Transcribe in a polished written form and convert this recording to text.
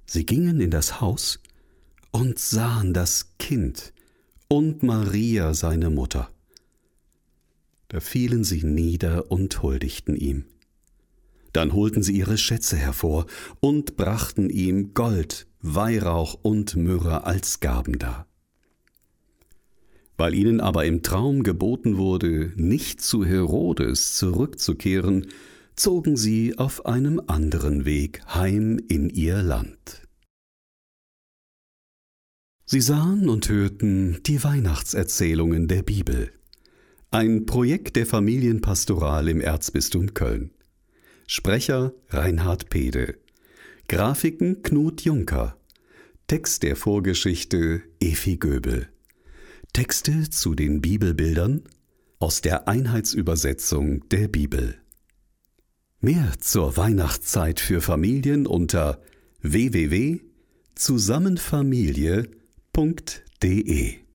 Sie gingen in das Haus und sahen das Kind und Maria seine Mutter. Da fielen sie nieder und huldigten ihm. Dann holten sie ihre Schätze hervor und brachten ihm Gold, Weihrauch und Myrrhe als Gaben dar. Weil ihnen aber im Traum geboten wurde, nicht zu Herodes zurückzukehren, zogen sie auf einem anderen Weg heim in ihr Land. Sie sahen und hörten die Weihnachtserzählungen der Bibel, ein Projekt der Familienpastoral im Erzbistum Köln. Sprecher Reinhard Pede, Grafiken Knut Juncker, Text der Vorgeschichte Efi Göbel, Texte zu den Bibelbildern aus der Einheitsübersetzung der Bibel. Mehr zur Weihnachtszeit für Familien unter www.zusammenfamilie.de